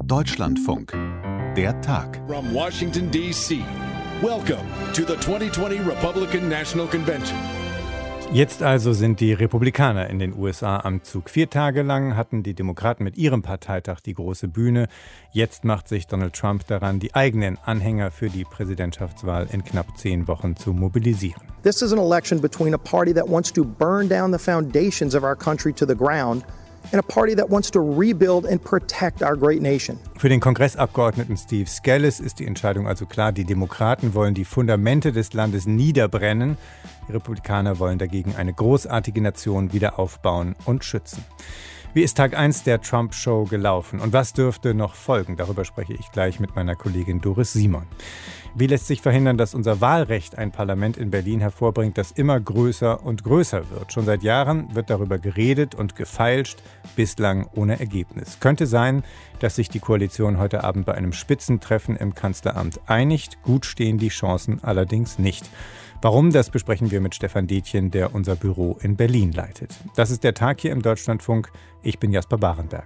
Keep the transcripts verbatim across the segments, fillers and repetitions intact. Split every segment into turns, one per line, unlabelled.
Deutschlandfunk. Der Tag.
From Washington, D C. Welcome to the twenty twenty Republican National Convention.
Jetzt also sind die Republikaner in den U S A am Zug. Vier Tage lang hatten die Demokraten mit ihrem Parteitag die große Bühne. Jetzt macht sich Donald Trump daran, die eigenen Anhänger für die Präsidentschaftswahl in knapp zehn Wochen zu mobilisieren.
This is an election between a party that wants to burn down the foundations of our country to the ground and a party that wants to rebuild and protect our great nation.
Für den Kongressabgeordneten Steve Scalise ist die Entscheidung also klar. Die Demokraten wollen die Fundamente des Landes niederbrennen. Die Republikaner wollen dagegen eine großartige Nation wieder aufbauen und schützen. Wie ist Tag eins der Trump-Show gelaufen und was dürfte noch folgen? Darüber spreche ich gleich mit meiner Kollegin Doris Simon. Wie lässt sich verhindern, dass unser Wahlrecht ein Parlament in Berlin hervorbringt, das immer größer und größer wird? Schon seit Jahren wird darüber geredet und gefeilscht, bislang ohne Ergebnis. Könnte sein, dass sich die Koalition heute Abend bei einem Spitzentreffen im Kanzleramt einigt. Gut stehen die Chancen allerdings nicht. Warum, das besprechen wir mit Stefan Detjen, der unser Büro in Berlin leitet. Das ist der Tag hier im Deutschlandfunk. Ich bin Jasper Barenberg.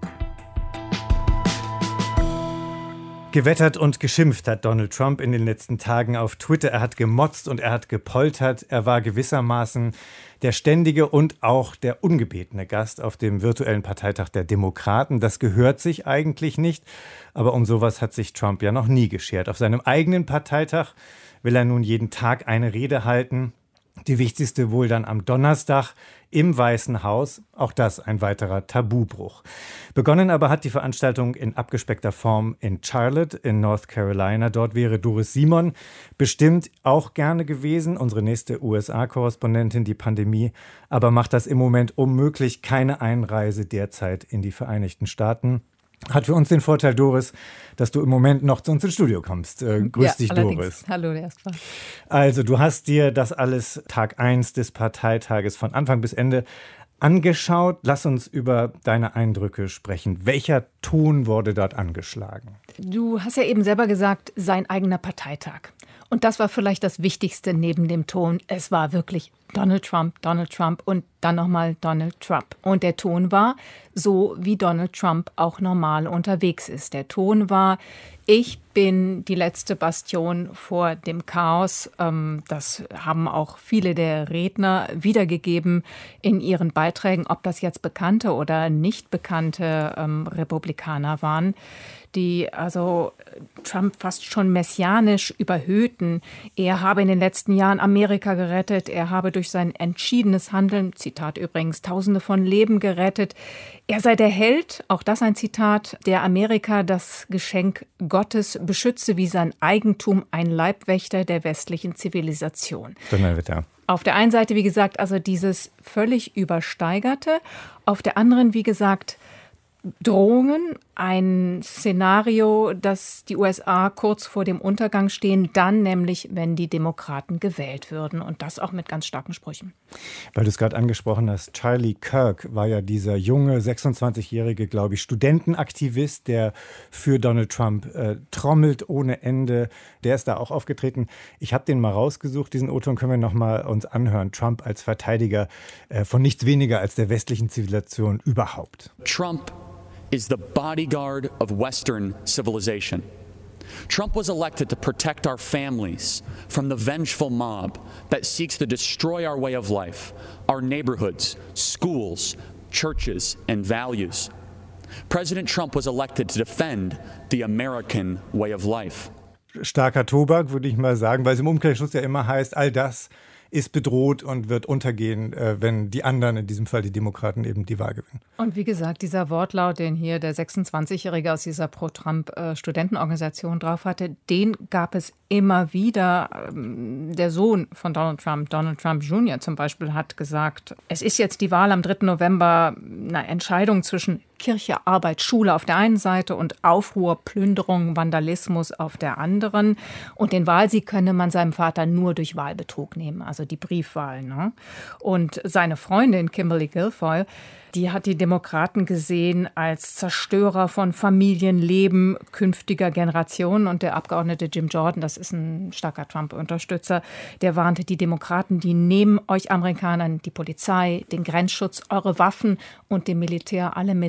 Gewettert und geschimpft hat Donald Trump in den letzten Tagen auf Twitter. Er hat gemotzt und er hat gepoltert. Er war gewissermaßen der ständige und auch der ungebetene Gast auf dem virtuellen Parteitag der Demokraten. Das gehört sich eigentlich nicht, aber um sowas hat sich Trump ja noch nie geschert. Auf seinem eigenen Parteitag will er nun jeden Tag eine Rede halten. Die wichtigste wohl dann am Donnerstag im Weißen Haus. Auch das ein weiterer Tabubruch. Begonnen aber hat die Veranstaltung in abgespeckter Form in Charlotte in North Carolina. Dort wäre Doris Simon bestimmt auch gerne gewesen, unsere nächste U S A-Korrespondentin. Die Pandemie aber macht das im Moment unmöglich. Keine Einreise derzeit in die Vereinigten Staaten. Hat für uns den Vorteil, Doris, dass du im Moment noch zu uns ins Studio kommst. Äh, grüß ja, dich, allerdings. Doris.
Hallo, erstmal.
Also, du hast dir das alles Tag eins des Parteitages von Anfang bis Ende angeschaut. Lass uns über deine Eindrücke sprechen. Welcher Ton wurde dort angeschlagen?
Du hast ja eben selber gesagt, sein eigener Parteitag. Und das war vielleicht das Wichtigste neben dem Ton. Es war wirklich Donald Trump, Donald Trump und dann nochmal Donald Trump. Und der Ton war so, wie Donald Trump auch normal unterwegs ist. Der Ton war, ich bin die letzte Bastion vor dem Chaos. Das haben auch viele der Redner wiedergegeben in ihren Beiträgen, ob das jetzt bekannte oder nicht bekannte Republikaner waren, die also Trump fast schon messianisch überhöhten. Er habe in den letzten Jahren Amerika gerettet. Er habe durch sein entschiedenes Handeln, Zitat übrigens, Tausende von Leben gerettet. Er sei der Held, auch das ein Zitat, der Amerika das Geschenk Gottes beschütze wie sein Eigentum, ein Leibwächter der westlichen Zivilisation.
Donnerwetter.
Auf der einen Seite, wie gesagt, also dieses völlig Übersteigerte. Auf der anderen, wie gesagt, Drohungen, ein Szenario, dass die U S A kurz vor dem Untergang stehen, dann nämlich, wenn die Demokraten gewählt würden und das auch mit ganz starken Sprüchen.
Weil du es gerade angesprochen hast, Charlie Kirk war ja dieser junge, sechsundzwanzigjährige, glaube ich, Studentenaktivist, der für Donald Trump äh, trommelt ohne Ende. Der ist da auch aufgetreten. Ich habe den mal rausgesucht, diesen O-Ton können wir noch mal uns anhören. Trump als Verteidiger äh, von nichts weniger als der westlichen Zivilisation überhaupt.
Trump is the bodyguard of Western civilization. Trump was elected to protect our families from the vengeful mob that seeks to destroy our way of life, our neighborhoods, schools, churches, and values. President Trump was elected to defend the American way of life.
Starker Tobak, würde ich mal sagen, weil es im Umkehrschluss ja immer heißt, all das ist bedroht und wird untergehen, wenn die anderen, in diesem Fall die Demokraten, eben die Wahl gewinnen.
Und wie gesagt, dieser Wortlaut, den hier der sechsundzwanzigjährige aus dieser Pro-Trump-Studentenorganisation drauf hatte, den gab es immer wieder. Der Sohn von Donald Trump, Donald Trump Junior zum Beispiel, hat gesagt, es ist jetzt die Wahl am dritten November, eine Entscheidung zwischen Kirche, Arbeit, Schule auf der einen Seite und Aufruhr, Plünderung, Vandalismus auf der anderen. Und den Wahlsieg könne man seinem Vater nur durch Wahlbetrug nehmen, also die Briefwahl. Ne? Und seine Freundin Kimberly Guilfoyle, die hat die Demokraten gesehen als Zerstörer von Familienleben künftiger Generationen. Und der Abgeordnete Jim Jordan, das ist ein starker Trump-Unterstützer, der warnte die Demokraten, die nehmen euch Amerikanern die Polizei, den Grenzschutz, eure Waffen und dem Militär alle Mittel.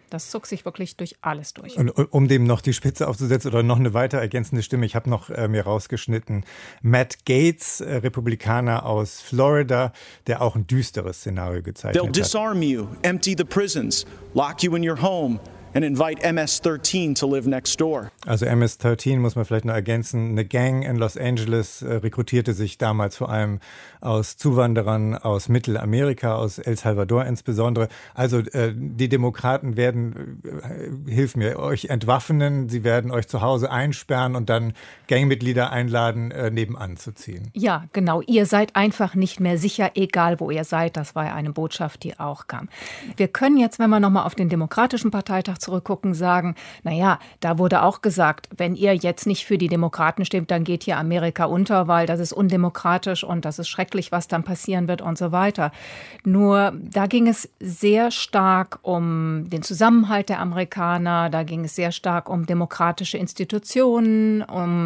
Das zog sich wirklich durch alles durch.
Und um dem noch die Spitze aufzusetzen oder noch eine weiter ergänzende Stimme, ich habe noch äh, mir rausgeschnitten, Matt Gaetz, äh, Republikaner aus Florida, der auch ein düsteres Szenario gezeichnet
They'll
hat.
disarm you, empty the prisons, lock you in your home and invite M S thirteen to live next door.
Also M S dreizehn muss man vielleicht noch ergänzen. Eine Gang in Los Angeles äh, rekrutierte sich damals vor allem aus Zuwanderern aus Mittelamerika, aus El Salvador insbesondere. Also äh, die Demokraten werden, äh, hilf mir, euch entwaffnen, sie werden euch zu Hause einsperren und dann Gangmitglieder einladen, äh, nebenan zu ziehen.
Ja, genau. Ihr seid einfach nicht mehr sicher, egal wo ihr seid. Das war ja eine Botschaft, die auch kam. Wir können jetzt, wenn wir nochmal auf den Demokratischen Parteitag zurückgucken, sagen, naja, da wurde auch gesagt, wenn ihr jetzt nicht für die Demokraten stimmt, dann geht hier Amerika unter, weil das ist undemokratisch und das ist schrecklich, was dann passieren wird und so weiter. Nur da ging es sehr stark um den Zusammenhalt der Amerikaner, da ging es sehr stark um demokratische Institutionen,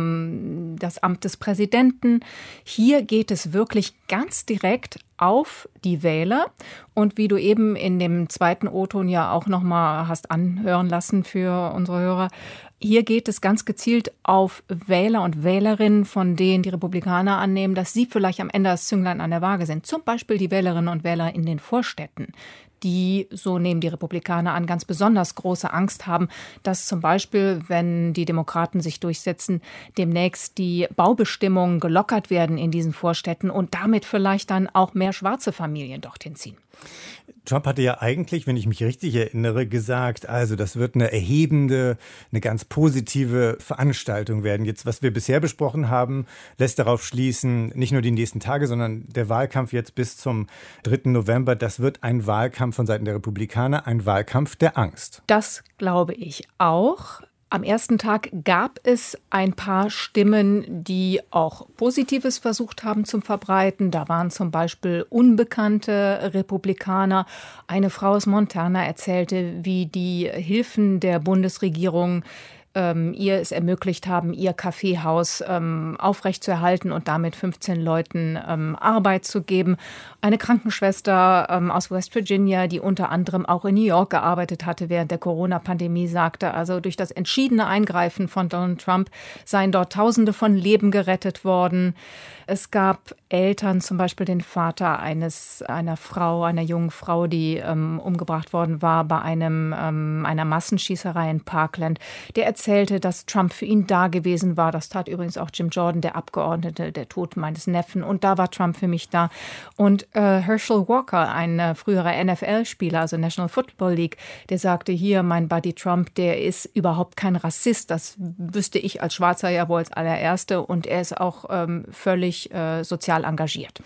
um das Amt des Präsidenten. Hier geht es wirklich ganz direkt auf die Wähler. Und wie du eben in dem zweiten O-Ton ja auch noch mal hast anhören lassen für unsere Hörer, hier geht es ganz gezielt auf Wähler und Wählerinnen, von denen die Republikaner annehmen, dass sie vielleicht am Ende das Zünglein an der Waage sind. Zum Beispiel die Wählerinnen und Wähler in den Vorstädten, die, so nehmen die Republikaner an, ganz besonders große Angst haben, dass zum Beispiel, wenn die Demokraten sich durchsetzen, demnächst die Baubestimmungen gelockert werden in diesen Vorstädten und damit vielleicht dann auch mehr schwarze Familien dorthin ziehen.
Trump hatte ja eigentlich, wenn ich mich richtig erinnere, gesagt, also das wird eine erhebende, eine ganz positive Veranstaltung werden. Jetzt, was wir bisher besprochen haben, lässt darauf schließen, nicht nur die nächsten Tage, sondern der Wahlkampf jetzt bis zum dritten November, das wird ein Wahlkampf von Seiten der Republikaner, ein Wahlkampf der Angst.
Das glaube ich auch. Am ersten Tag gab es ein paar Stimmen, die auch Positives versucht haben zu verbreiten. Da waren zum Beispiel unbekannte Republikaner. Eine Frau aus Montana erzählte, wie die Hilfen der Bundesregierung ähm, ihr es ermöglicht haben, ihr Kaffeehaus ähm, aufrechtzuerhalten und damit fünfzehn Leuten ähm, Arbeit zu geben. Eine Krankenschwester ähm, aus West Virginia, die unter anderem auch in New York gearbeitet hatte während der Corona-Pandemie, sagte, also durch das entschiedene Eingreifen von Donald Trump seien dort Tausende von Leben gerettet worden. Es gab Eltern, zum Beispiel den Vater eines einer Frau, einer jungen Frau, die ähm, umgebracht worden war bei einem ähm, einer Massenschießerei in Parkland. Der erzählte, dass Trump für ihn da gewesen war. Das tat übrigens auch Jim Jordan, der Abgeordnete, der Tod meines Neffen. Und da war Trump für mich da. Und äh, Herschel Walker, ein äh, früherer N F L-Spieler, also National Football League, der sagte, hier, mein Buddy Trump, der ist überhaupt kein Rassist. Das wüsste ich als Schwarzer ja wohl als allererste. Und er ist auch ähm, völlig äh, sozial engagiert.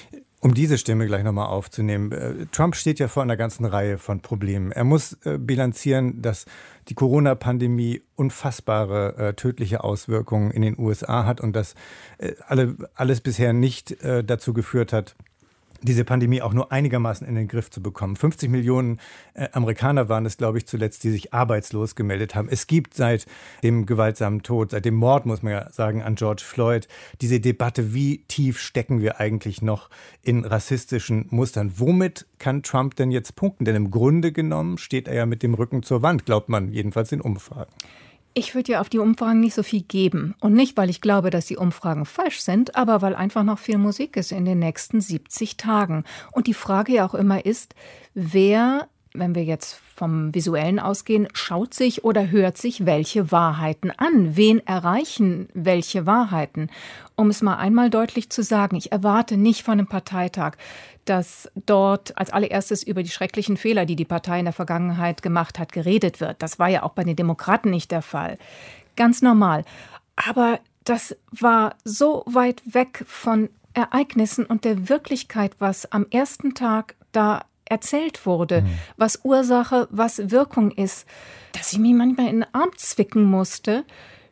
Um diese Stimme gleich nochmal aufzunehmen. Äh, Trump steht ja vor einer ganzen Reihe von Problemen. Er muss äh, bilanzieren, dass die Corona-Pandemie unfassbare äh, tödliche Auswirkungen in den U S A hat und dass äh, alle, alles bisher nicht äh, dazu geführt hat, diese Pandemie auch nur einigermaßen in den Griff zu bekommen. fünfzig Millionen äh, Amerikaner waren es, glaube ich, zuletzt, die sich arbeitslos gemeldet haben. Es gibt seit dem gewaltsamen Tod, seit dem Mord, muss man ja sagen, an George Floyd, diese Debatte, wie tief stecken wir eigentlich noch in rassistischen Mustern. Womit kann Trump denn jetzt punkten? Denn im Grunde genommen steht er ja mit dem Rücken zur Wand, glaubt man jedenfalls in Umfragen.
Ich würde ja auf die Umfragen nicht so viel geben. Und nicht, weil ich glaube, dass die Umfragen falsch sind, aber weil einfach noch viel Musik ist in den nächsten siebzig Tagen. Und die Frage ja auch immer ist, wer, wenn wir jetzt vom Visuellen ausgehen, schaut sich oder hört sich welche Wahrheiten an? Wen erreichen welche Wahrheiten? Um es mal einmal deutlich zu sagen, ich erwarte nicht von einem Parteitag, dass dort als allererstes über die schrecklichen Fehler, die die Partei in der Vergangenheit gemacht hat, geredet wird. Das war ja auch bei den Demokraten nicht der Fall. Ganz normal. Aber das war so weit weg von Ereignissen und der Wirklichkeit, was am ersten Tag da erzählt wurde, mhm. was Ursache, was Wirkung ist, dass ich mich manchmal in den Arm zwicken musste.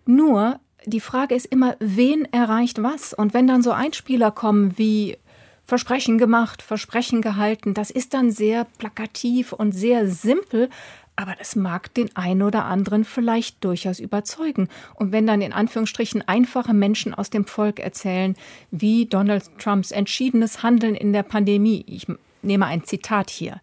Nur die Frage ist immer, wen erreicht was? Und wenn dann so Einspieler kommen wie Versprechen gemacht, Versprechen gehalten, das ist dann sehr plakativ und sehr simpel, aber das mag den einen oder anderen vielleicht durchaus überzeugen. Und wenn dann in Anführungsstrichen einfache Menschen aus dem Volk erzählen, wie Donald Trumps entschiedenes Handeln in der Pandemie, ich nehme ein Zitat hier,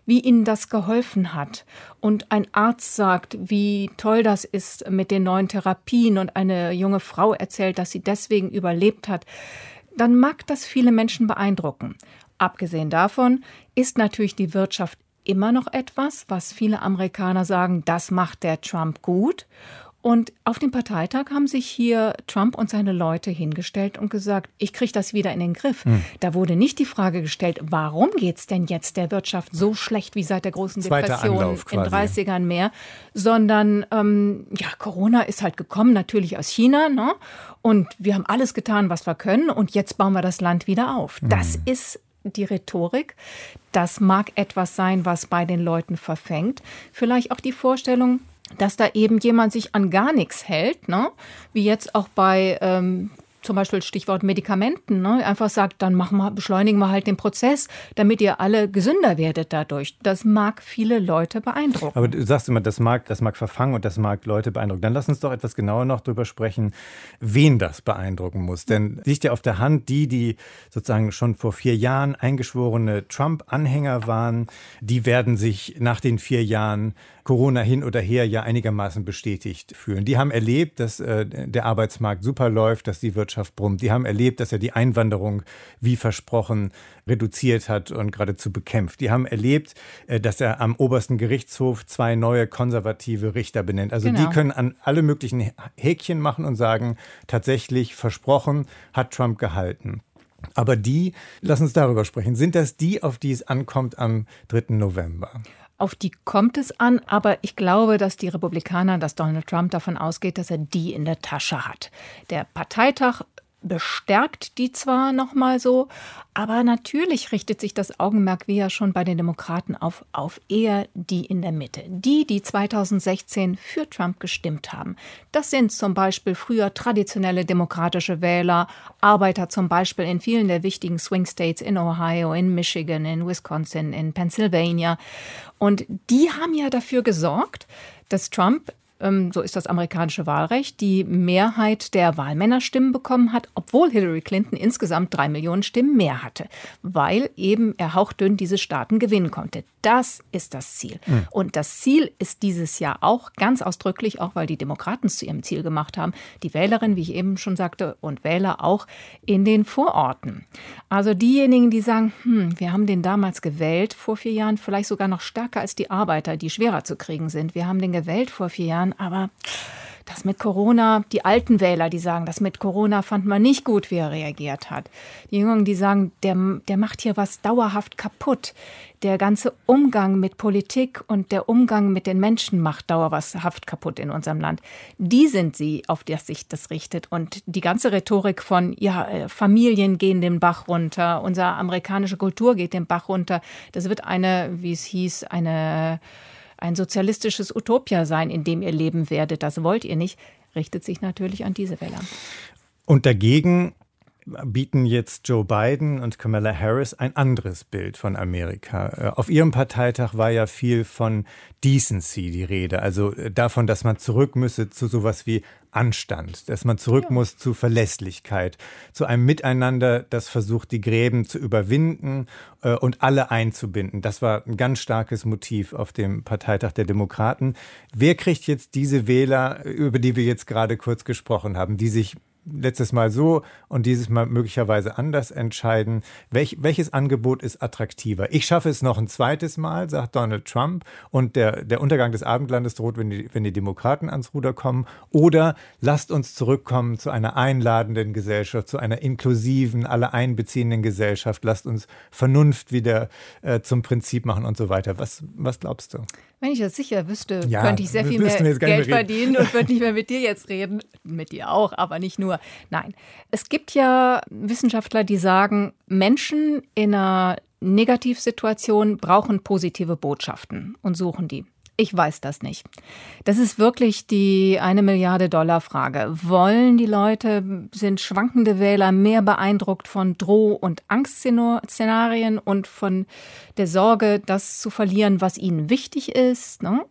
wie ihnen das geholfen hat. Und ein Arzt sagt, wie toll das ist mit den neuen Therapien und eine junge Frau erzählt, dass sie deswegen überlebt hat, dann mag das viele Menschen beeindrucken. Abgesehen davon ist natürlich die Wirtschaft immer noch etwas, was viele Amerikaner sagen, das macht der Trump gut. Und auf dem Parteitag haben sich hier Trump und seine Leute hingestellt und gesagt, ich kriege das wieder in den Griff. Hm. Da wurde nicht die Frage gestellt, warum geht's denn jetzt der Wirtschaft so schlecht wie seit der großen Depression in den dreißigern mehr, sondern ähm, ja, Corona ist halt gekommen, natürlich aus China, ne? Und wir haben alles getan, was wir können und jetzt bauen wir das Land wieder auf. Hm. Das ist die Rhetorik. Das mag etwas sein, was bei den Leuten verfängt. Vielleicht auch die Vorstellung, dass da eben jemand sich an gar nichts hält, ne? Wie jetzt auch bei ähm, zum Beispiel Stichwort Medikamenten, ne? Einfach sagt, dann machen wir, beschleunigen wir halt den Prozess, damit ihr alle gesünder werdet dadurch. Das mag viele Leute beeindrucken.
Aber du sagst immer, das mag, das mag verfangen und das mag Leute beeindrucken. Dann lass uns doch etwas genauer noch drüber sprechen, wen das beeindrucken muss. Denn liegt ja auf der Hand, die, die sozusagen schon vor vier Jahren eingeschworene Trump-Anhänger waren, die werden sich nach den vier Jahren Corona hin oder her ja einigermaßen bestätigt fühlen. Die haben erlebt, dass äh, der Arbeitsmarkt super läuft, dass die Wirtschaft brummt. Die haben erlebt, dass er die Einwanderung wie versprochen reduziert hat und geradezu bekämpft. Die haben erlebt, äh, dass er am obersten Gerichtshof zwei neue konservative Richter benennt. Also genau. Die können an alle möglichen Häkchen machen und sagen, tatsächlich versprochen, hat Trump gehalten. Aber die, lass uns darüber sprechen, sind das die, auf die es ankommt am dritten November?
Auf die kommt es an, aber ich glaube, dass die Republikaner, dass Donald Trump davon ausgeht, dass er die in der Tasche hat. Der Parteitag bestärkt die zwar noch mal so, aber natürlich richtet sich das Augenmerk, wie ja schon bei den Demokraten, auf, auf eher die in der Mitte. Die, die zweitausendsechzehn für Trump gestimmt haben. Das sind zum Beispiel früher traditionelle demokratische Wähler, Arbeiter zum Beispiel in vielen der wichtigen Swing States, in Ohio, in Michigan, in Wisconsin, in Pennsylvania. Und die haben ja dafür gesorgt, dass Trump, so ist das amerikanische Wahlrecht, die Mehrheit der Wahlmännerstimmen bekommen hat, obwohl Hillary Clinton insgesamt drei Millionen Stimmen mehr hatte, weil eben er hauchdünn diese Staaten gewinnen konnte. Das ist das Ziel. Mhm. Und das Ziel ist dieses Jahr auch ganz ausdrücklich, auch weil die Demokraten es zu ihrem Ziel gemacht haben, die Wählerinnen, wie ich eben schon sagte, und Wähler auch in den Vororten. Also diejenigen, die sagen, hm, wir haben den damals gewählt, vor vier Jahren, vielleicht sogar noch stärker als die Arbeiter, die schwerer zu kriegen sind. Wir haben den gewählt vor vier Jahren, aber das mit Corona, die alten Wähler, die sagen, das mit Corona fand man nicht gut, wie er reagiert hat. Die Jüngeren, die sagen, der, der macht hier was dauerhaft kaputt. Der ganze Umgang mit Politik und der Umgang mit den Menschen macht dauerhaft kaputt in unserem Land. Die sind sie, auf die sich das richtet. Und die ganze Rhetorik von, ja, Familien gehen den Bach runter, unsere amerikanische Kultur geht den Bach runter. Das wird eine, wie es hieß, eine... ein sozialistisches Utopia sein, in dem ihr leben werdet. Das wollt ihr nicht, richtet sich natürlich an diese Wähler.
Und dagegen bieten jetzt Joe Biden und Kamala Harris ein anderes Bild von Amerika. Auf ihrem Parteitag war ja viel von Decency die Rede, also davon, dass man zurück müsse zu sowas wie Anstand, dass man zurück ja. muss zu Verlässlichkeit, zu einem Miteinander, das versucht, die Gräben zu überwinden äh, und alle einzubinden. Das war ein ganz starkes Motiv auf dem Parteitag der Demokraten. Wer kriegt jetzt diese Wähler, über die wir jetzt gerade kurz gesprochen haben, die sich letztes Mal so und dieses Mal möglicherweise anders entscheiden? Welch, welches Angebot ist attraktiver? Ich schaffe es noch ein zweites Mal, sagt Donald Trump, und der, der Untergang des Abendlandes droht, wenn die, wenn die Demokraten ans Ruder kommen. Oder lasst uns zurückkommen zu einer einladenden Gesellschaft, zu einer inklusiven, alle einbeziehenden Gesellschaft. Lasst uns Vernunft wieder äh, zum Prinzip machen und so weiter. Was, was glaubst du?
Wenn ich das sicher wüsste,
ja,
könnte ich sehr viel mehr Geld verdienen und würde nicht mehr mit dir jetzt reden. Mit dir auch, aber nicht nur. Nein, es gibt ja Wissenschaftler, die sagen, Menschen in einer Negativsituation brauchen positive Botschaften und suchen die. Ich weiß das nicht. Das ist wirklich die eine Milliarde Dollar Frage. Wollen die Leute, sind schwankende Wähler mehr beeindruckt von Droh- und Angstszenarien und von der Sorge, das zu verlieren, was ihnen wichtig ist, ne?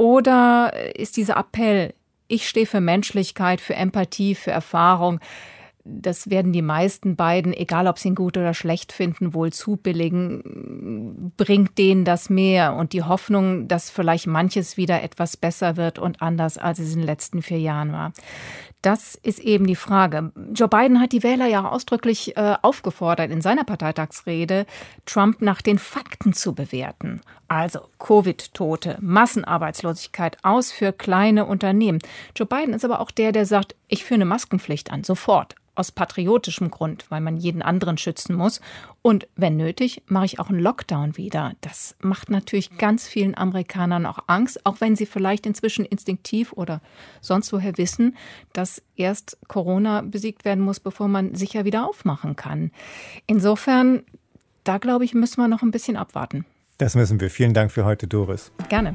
Oder ist dieser Appell, ich stehe für Menschlichkeit, für Empathie, für Erfahrung, das werden die meisten beiden, egal ob sie ihn gut oder schlecht finden, wohl zubilligen, bringt denen das mehr und die Hoffnung, dass vielleicht manches wieder etwas besser wird und anders, als es in den letzten vier Jahren war. Das ist eben die Frage. Joe Biden hat die Wähler ja ausdrücklich äh, aufgefordert, in seiner Parteitagsrede Trump nach den Fakten zu bewerten. Also Covid-Tote, Massenarbeitslosigkeit, aus für kleine Unternehmen. Joe Biden ist aber auch der, der sagt, ich führe eine Maskenpflicht an, sofort. Aus patriotischem Grund, weil man jeden anderen schützen muss. Und wenn nötig, mache ich auch einen Lockdown wieder. Das macht natürlich ganz vielen Amerikanern auch Angst, auch wenn sie vielleicht inzwischen instinktiv oder sonst woher wissen, dass erst Corona besiegt werden muss, bevor man sicher wieder aufmachen kann. Insofern, da glaube ich, müssen wir noch ein bisschen abwarten.
Das müssen wir. Vielen Dank für heute, Doris.
Gerne.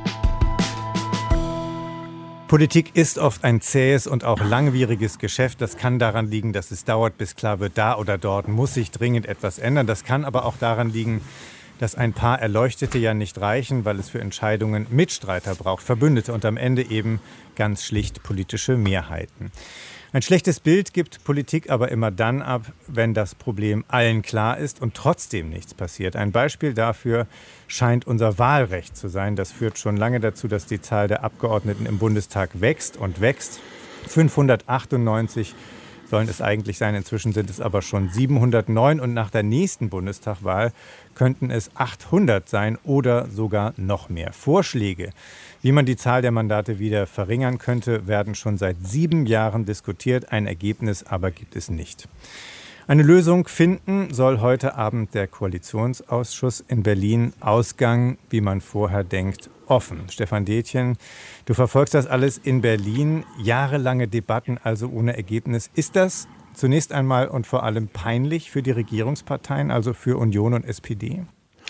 Politik ist oft ein zähes und auch langwieriges Geschäft. Das kann daran liegen, dass es dauert, bis klar wird, da oder dort muss sich dringend etwas ändern. Das kann aber auch daran liegen, dass ein paar Erleuchtete ja nicht reichen, weil es für Entscheidungen Mitstreiter braucht, Verbündete und am Ende eben ganz schlicht politische Mehrheiten. Ein schlechtes Bild gibt Politik aber immer dann ab, wenn das Problem allen klar ist und trotzdem nichts passiert. Ein Beispiel dafür scheint unser Wahlrecht zu sein. Das führt schon lange dazu, dass die Zahl der Abgeordneten im Bundestag wächst und wächst. fünfhundertachtundneunzig sollen es eigentlich sein. Inzwischen sind es aber schon siebenhundertneun und nach der nächsten Bundestagwahl könnten es achthundert sein oder sogar noch mehr. Vorschläge, wie man die Zahl der Mandate wieder verringern könnte, werden schon seit sieben Jahren diskutiert. Ein Ergebnis aber gibt es nicht. Eine Lösung finden soll heute Abend der Koalitionsausschuss in Berlin. Ausgang, wie man vorher denkt, offen. Stefan Detjen, du verfolgst das alles in Berlin. Jahrelange Debatten, also ohne Ergebnis. Ist das zunächst einmal und vor allem peinlich für die Regierungsparteien, also für Union und S P D?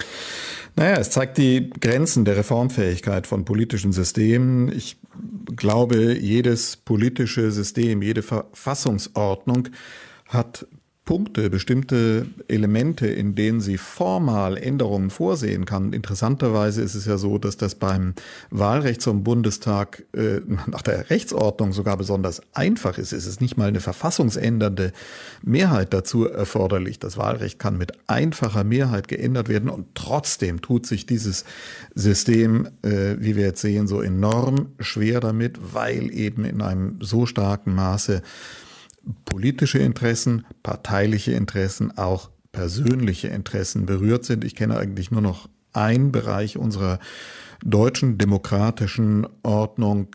Naja, es zeigt die Grenzen der Reformfähigkeit von politischen Systemen. Ich glaube, jedes politische System, jede Verfassungsordnung hat Punkte, bestimmte Elemente, in denen sie formal Änderungen vorsehen kann. Interessanterweise ist es ja so, dass das beim Wahlrecht zum Bundestag äh, nach der Rechtsordnung sogar besonders einfach ist. Es ist nicht mal eine verfassungsändernde Mehrheit dazu erforderlich. Das Wahlrecht kann mit einfacher Mehrheit geändert werden und trotzdem tut sich dieses System, äh, wie wir jetzt sehen, so enorm schwer damit, weil eben in einem so starken Maße politische Interessen, parteiliche Interessen, auch persönliche Interessen berührt sind. Ich kenne eigentlich nur noch einen Bereich unserer deutschen demokratischen Ordnung,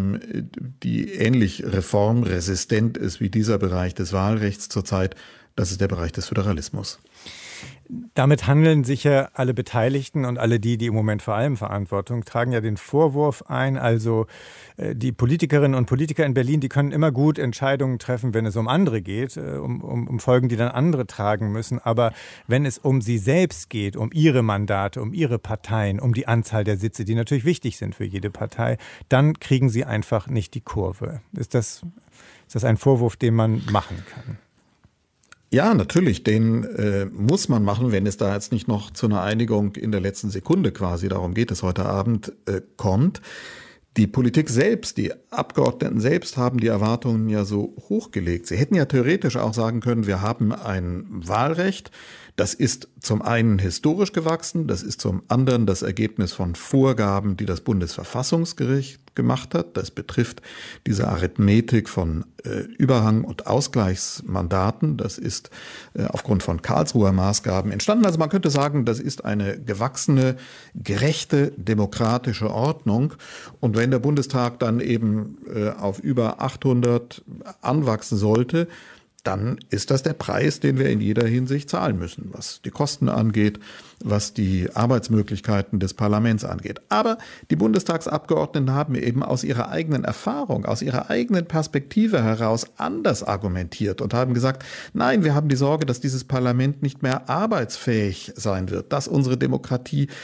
die ähnlich reformresistent ist wie dieser Bereich des Wahlrechts zurzeit. Das ist der Bereich des Föderalismus.
Damit handeln sicher alle Beteiligten und alle die, die im Moment vor allem Verantwortung tragen, ja den Vorwurf ein, also die Politikerinnen und Politiker in Berlin, die können immer gut Entscheidungen treffen, wenn es um andere geht, um, um, um Folgen, die dann andere tragen müssen. Aber wenn es um sie selbst geht, um ihre Mandate, um ihre Parteien, um die Anzahl der Sitze, die natürlich wichtig sind für jede Partei, dann kriegen sie einfach nicht die Kurve. Ist das, ist das ein Vorwurf, den man machen kann?
Ja, natürlich, den äh, muss man machen, wenn es da jetzt nicht noch zu einer Einigung in der letzten Sekunde quasi, darum geht es heute Abend, äh, kommt. Die Politik selbst, die Abgeordneten selbst haben die Erwartungen ja so hochgelegt. Sie hätten ja theoretisch auch sagen können, wir haben ein Wahlrecht. Das ist zum einen historisch gewachsen, das ist zum anderen das Ergebnis von Vorgaben, die das Bundesverfassungsgericht gemacht hat. Das betrifft diese Arithmetik von äh, Überhang- und Ausgleichsmandaten. Das ist äh, aufgrund von Karlsruher Maßgaben entstanden. Also man könnte sagen, das ist eine gewachsene, gerechte, demokratische Ordnung. Und wenn der Bundestag dann eben äh, auf über achthundert anwachsen sollte, dann ist das der Preis, den wir in jeder Hinsicht zahlen müssen, was die Kosten angeht, was die Arbeitsmöglichkeiten des Parlaments angeht. Aber die Bundestagsabgeordneten haben eben aus ihrer eigenen Erfahrung, aus ihrer eigenen Perspektive heraus anders argumentiert und haben gesagt, nein, wir haben die Sorge, dass dieses Parlament nicht mehr arbeitsfähig sein wird, dass unsere Demokratie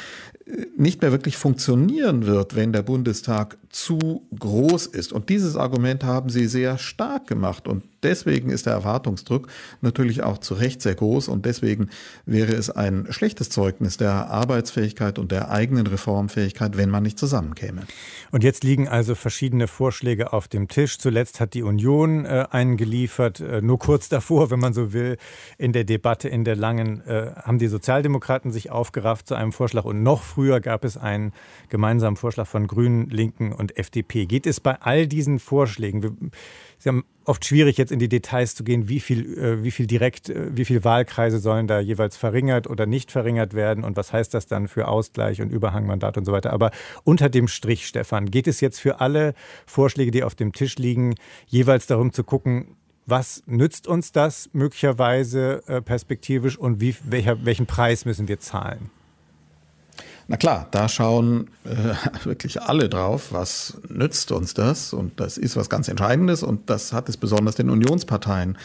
nicht mehr wirklich funktionieren wird, wenn der Bundestag zu groß ist. Und dieses Argument haben sie sehr stark gemacht. Und deswegen ist der Erwartungsdruck natürlich auch zu Recht sehr groß. Und deswegen wäre es ein schlechtes Zeugnis der Arbeitsfähigkeit und der eigenen Reformfähigkeit, wenn man nicht zusammenkäme.
Und jetzt liegen also verschiedene Vorschläge auf dem Tisch. Zuletzt hat die Union äh, einen geliefert. Äh, nur kurz davor, wenn man so will, in der Debatte, in der langen, äh, haben die Sozialdemokraten sich aufgerafft zu einem Vorschlag. Und noch früher gab es einen gemeinsamen Vorschlag von Grünen, Linken und F D P. Geht es bei all diesen Vorschlägen, wir, Sie haben oft schwierig jetzt in die Details zu gehen, wie viel, äh, wie viel direkt, äh, wie viel Wahlkreise sollen da jeweils verringert oder nicht verringert werden und was heißt das dann für Ausgleich und Überhangmandat und so weiter. Aber unter dem Strich, Stefan, geht es jetzt für alle Vorschläge, die auf dem Tisch liegen, jeweils darum zu gucken, was nützt uns das möglicherweise äh, perspektivisch und wie, welcher, welchen Preis müssen wir zahlen?
Na klar, da schauen äh, wirklich alle drauf, was nützt uns das? Und das ist was ganz Entscheidendes und das hat es besonders den Unionsparteien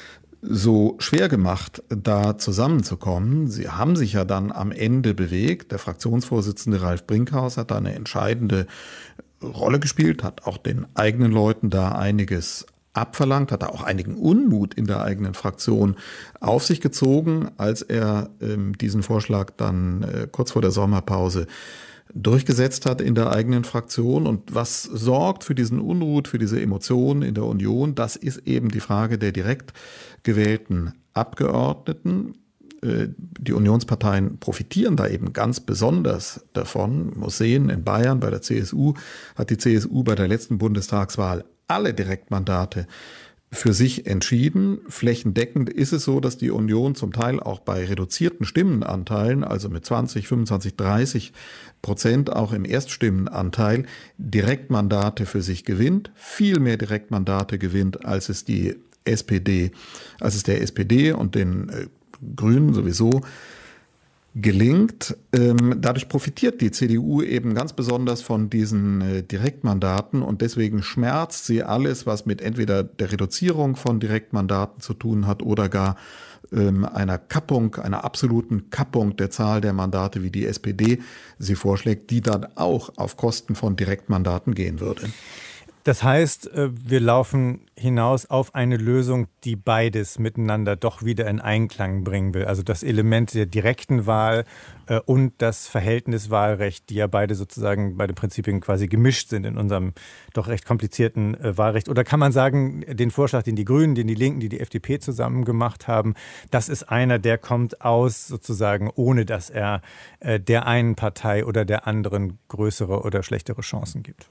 so schwer gemacht, da zusammenzukommen. Sie haben sich ja dann am Ende bewegt. Der Fraktionsvorsitzende Ralf Brinkhaus hat da eine entscheidende Rolle gespielt, hat auch den eigenen Leuten da einiges abverlangt, hat er auch einigen Unmut in der eigenen Fraktion auf sich gezogen, als er ähm, diesen Vorschlag dann äh, kurz vor der Sommerpause durchgesetzt hat in der eigenen Fraktion. Und was sorgt für diesen Unmut, für diese Emotionen in der Union, das ist eben die Frage der direkt gewählten Abgeordneten. Äh, die Unionsparteien profitieren da eben ganz besonders davon. Man muss sehen, in Bayern bei der C S U hat die C S U bei der letzten Bundestagswahl alle Direktmandate für sich entschieden. Flächendeckend ist es so, dass die Union zum Teil auch bei reduzierten Stimmenanteilen, also mit zwanzig, fünfundzwanzig, dreißig Prozent auch im Erststimmenanteil, Direktmandate für sich gewinnt, viel mehr Direktmandate gewinnt, als es die S P D, als es der S P D und den äh, Grünen sowieso gelingt. Ähm, dadurch profitiert die C D U eben ganz besonders von diesen äh, Direktmandaten und deswegen schmerzt sie alles, was mit entweder der Reduzierung von Direktmandaten zu tun hat oder gar ähm, einer Kappung, einer absoluten Kappung der Zahl der Mandate, wie die S P D sie vorschlägt, die dann auch auf Kosten von Direktmandaten gehen würde.
Das heißt, wir laufen hinaus auf eine Lösung, die beides miteinander doch wieder in Einklang bringen will. Also das Element der direkten Wahl und das Verhältniswahlrecht, die ja beide sozusagen, beide Prinzipien quasi gemischt sind in unserem doch recht komplizierten Wahlrecht. Oder kann man sagen, den Vorschlag, den die Grünen, den die Linken, die die F D P zusammen gemacht haben, das ist einer, der kommt aus sozusagen, ohne dass er der einen Partei oder der anderen größere oder schlechtere Chancen gibt?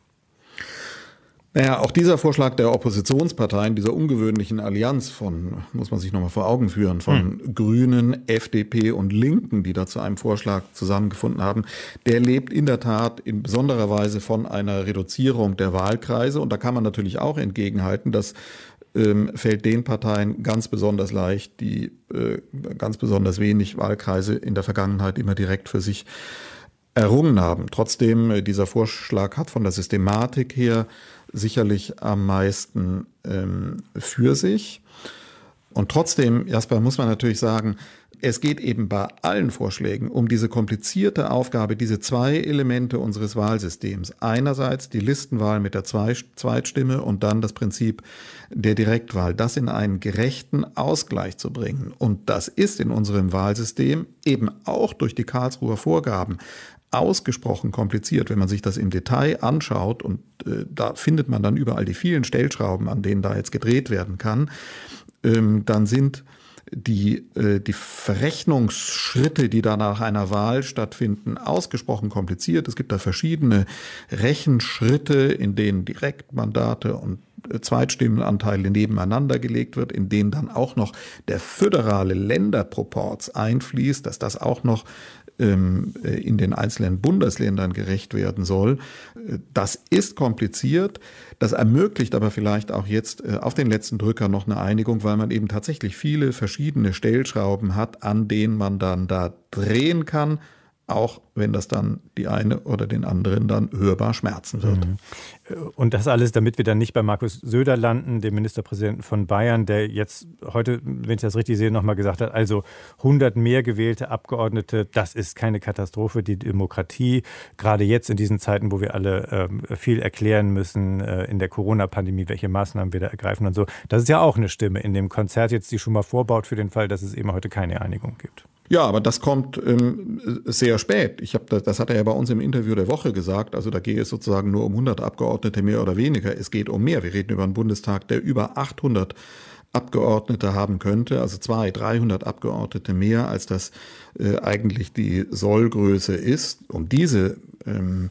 Naja, auch dieser Vorschlag der Oppositionsparteien, dieser ungewöhnlichen Allianz von, muss man sich nochmal vor Augen führen, von hm. Grünen, F D P und Linken, die da zu einem Vorschlag zusammengefunden haben, der lebt in der Tat in besonderer Weise von einer Reduzierung der Wahlkreise. Und da kann man natürlich auch entgegenhalten, das ähm, fällt den Parteien ganz besonders leicht, die äh, ganz besonders wenig Wahlkreise in der Vergangenheit immer direkt für sich errungen haben. Trotzdem, dieser Vorschlag hat von der Systematik her sicherlich am meisten ähm, für sich. Und trotzdem, Jasper, muss man natürlich sagen, es geht eben bei allen Vorschlägen um diese komplizierte Aufgabe, diese zwei Elemente unseres Wahlsystems. Einerseits die Listenwahl mit der Zweitstimme und dann das Prinzip der Direktwahl, das in einen gerechten Ausgleich zu bringen. Und das ist in unserem Wahlsystem eben auch durch die Karlsruher Vorgaben ausgesprochen kompliziert, wenn man sich das im Detail anschaut, und äh, da findet man dann überall die vielen Stellschrauben, an denen da jetzt gedreht werden kann, ähm, dann sind die, äh, die Verrechnungsschritte, die da nach einer Wahl stattfinden, ausgesprochen kompliziert. Es gibt da verschiedene Rechenschritte, in denen Direktmandate und Zweitstimmenanteile nebeneinander gelegt wird, in denen dann auch noch der föderale Länderproporz einfließt, dass das auch noch in den einzelnen Bundesländern gerecht werden soll. Das ist kompliziert. Das ermöglicht aber vielleicht auch jetzt auf den letzten Drücker noch eine Einigung, weil man eben tatsächlich viele verschiedene Stellschrauben hat, an denen man dann da drehen kann. auch wenn das dann die eine oder den anderen dann hörbar schmerzen wird.
Und das alles, damit wir dann nicht bei Markus Söder landen, dem Ministerpräsidenten von Bayern, der jetzt heute, wenn ich das richtig sehe, nochmal gesagt hat, also hundert mehr gewählte Abgeordnete, das ist keine Katastrophe, die Demokratie, gerade jetzt in diesen Zeiten, wo wir alle äh, viel erklären müssen äh, in der Corona-Pandemie, welche Maßnahmen wir da ergreifen und so. Das ist ja auch eine Stimme in dem Konzert jetzt, die schon mal vorbaut für den Fall, dass es eben heute keine Einigung gibt.
Ja, aber das kommt ähm, sehr spät. Ich hab das, das hat er ja bei uns im Interview der Woche gesagt. Also da gehe es sozusagen nur um hundert Abgeordnete mehr oder weniger. Es geht um mehr. Wir reden über einen Bundestag, der über achthundert Abgeordnete haben könnte, also zweihundert, dreihundert Abgeordnete mehr, als das äh, eigentlich die Sollgröße ist. Um diese ähm,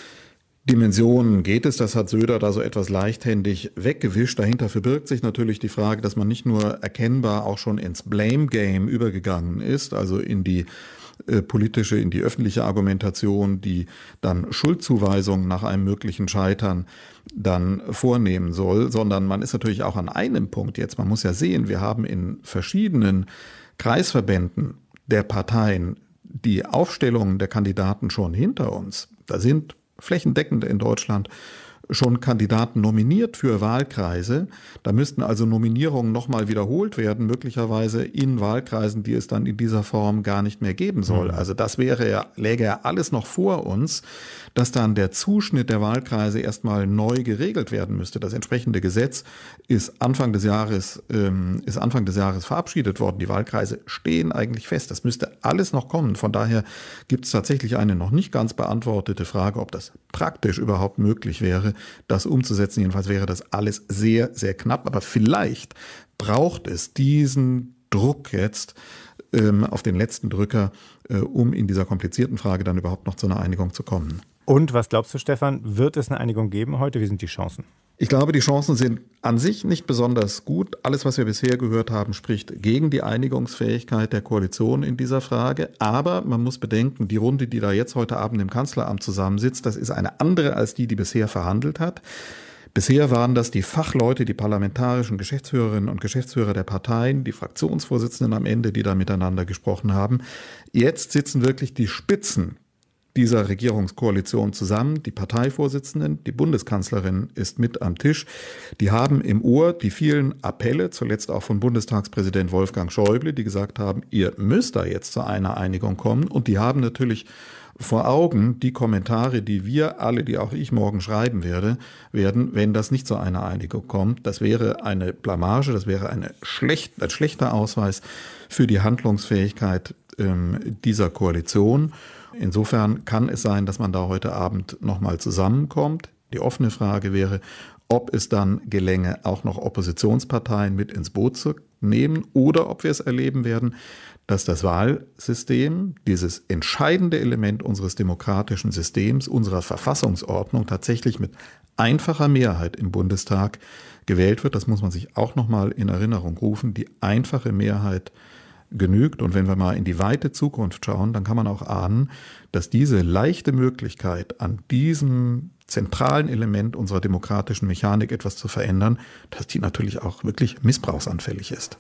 Dimensionen geht es, das hat Söder da so etwas leichthändig weggewischt. Dahinter verbirgt sich natürlich die Frage, dass man nicht nur erkennbar auch schon ins Blame Game übergegangen ist, also in die äh, politische, in die öffentliche Argumentation, die dann Schuldzuweisungen nach einem möglichen Scheitern dann vornehmen soll, sondern man ist natürlich auch an einem Punkt jetzt, man muss ja sehen, wir haben in verschiedenen Kreisverbänden der Parteien die Aufstellungen der Kandidaten schon hinter uns. Da sind flächendeckend in Deutschland schon Kandidaten nominiert für Wahlkreise. Da müssten also Nominierungen nochmal wiederholt werden, möglicherweise in Wahlkreisen, die es dann in dieser Form gar nicht mehr geben soll. Also das wäre ja, läge ja alles noch vor uns, dass dann der Zuschnitt der Wahlkreise erstmal neu geregelt werden müsste. Das entsprechende Gesetz ist Anfang des Jahres, ähm, ist Anfang des Jahres verabschiedet worden. Die Wahlkreise stehen eigentlich fest. Das müsste alles noch kommen. Von daher gibt es tatsächlich eine noch nicht ganz beantwortete Frage, ob das praktisch überhaupt möglich wäre, das umzusetzen. Jedenfalls wäre das alles sehr, sehr knapp. Aber vielleicht braucht es diesen Druck jetzt ähm, auf den letzten Drücker, äh, um in dieser komplizierten Frage dann überhaupt noch zu einer Einigung zu kommen.
Und was glaubst du, Stefan, wird es eine Einigung geben heute? Wie sind die Chancen?
Ich glaube, die Chancen sind an sich nicht besonders gut. Alles, was wir bisher gehört haben, spricht gegen die Einigungsfähigkeit der Koalition in dieser Frage. Aber man muss bedenken, die Runde, die da jetzt heute Abend im Kanzleramt zusammensitzt, das ist eine andere als die, die bisher verhandelt hat. Bisher waren das die Fachleute, die parlamentarischen Geschäftsführerinnen und Geschäftsführer der Parteien, die Fraktionsvorsitzenden am Ende, die da miteinander gesprochen haben. Jetzt sitzen wirklich die Spitzen dieser Regierungskoalition zusammen, die Parteivorsitzenden, die Bundeskanzlerin ist mit am Tisch. Die haben im Ohr die vielen Appelle, zuletzt auch von Bundestagspräsident Wolfgang Schäuble, die gesagt haben, ihr müsst da jetzt zu einer Einigung kommen. Und die haben natürlich vor Augen die Kommentare, die wir alle, die auch ich morgen schreiben werde, werden, wenn das nicht zu einer Einigung kommt. Das wäre eine Blamage, das wäre eine schlecht, ein schlechter Ausweis für die Handlungsfähigkeit ähm, dieser Koalition. Insofern kann es sein, dass man da heute Abend nochmal zusammenkommt. Die offene Frage wäre, ob es dann gelänge, auch noch Oppositionsparteien mit ins Boot zu nehmen oder ob wir es erleben werden, dass das Wahlsystem, dieses entscheidende Element unseres demokratischen Systems, unserer Verfassungsordnung, tatsächlich mit einfacher Mehrheit im Bundestag gewählt wird. Das muss man sich auch nochmal in Erinnerung rufen. Die einfache Mehrheit genügt. Und wenn wir mal in die weite Zukunft schauen, dann kann man auch ahnen, dass diese leichte Möglichkeit, an diesem zentralen Element unserer demokratischen Mechanik etwas zu verändern, dass die natürlich auch wirklich missbrauchsanfällig ist.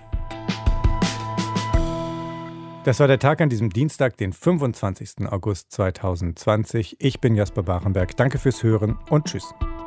Das war der Tag an diesem Dienstag, den fünfundzwanzigsten August zweitausendzwanzig. Ich bin Jasper Barenberg. Danke fürs Hören und tschüss.